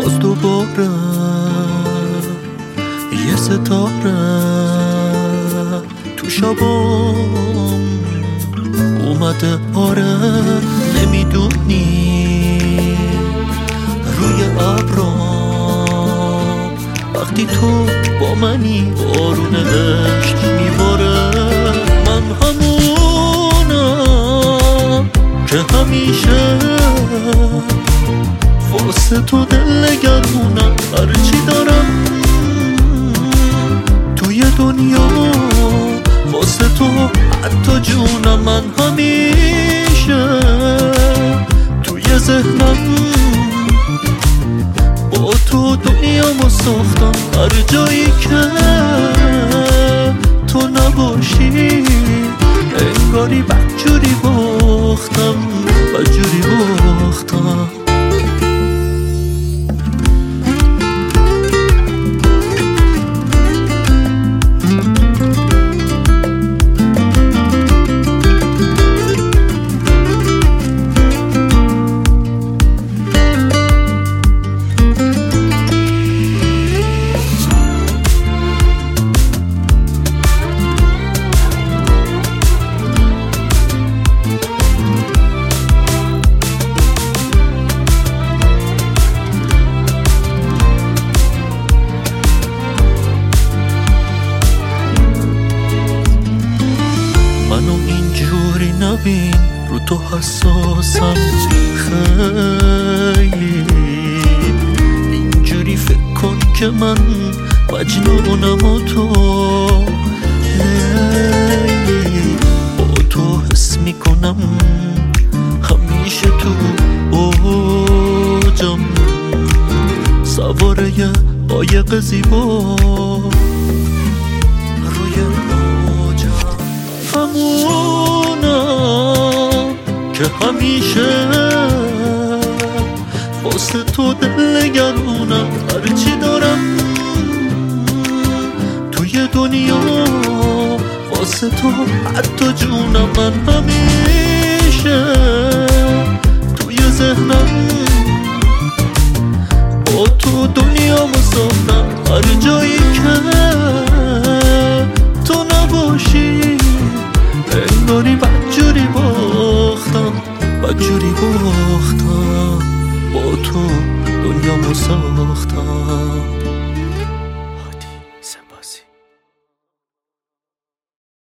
باز دوباره یه ستاره تو شبام اومده. آره نمیدونی روی ابرام وقتی تو با منی بارون عشق میباره. من همونم که همیشه واسه تو دل نگرونم. هرچی دارم توی دنیا واسه تو حتی جونم. من همیشه توی ذهنم با تو دنیامو ساختم. هر جایی که تو نباشی انگاری بدجوری باختم، بدجوری باختم. منو اینجوری نبین، رو تو حساسم خیلی. اینجوری فکر کن که من مجنونم و تو لیلی. با تو حس میکنم همیشه تو اوجم، سواره یه قایق زیبا روی موجم. همونم که همیشه واسه تو دل نگرونم. هرچی دارم توی دنیا واسه تو حتی جونم. من همیشه توی ذهنم با تو دنیامو ساختم. هر جایی که تو نباشی انگاری بدجوری باختم، بدجوری باختم. با تو دنیامو ساختم.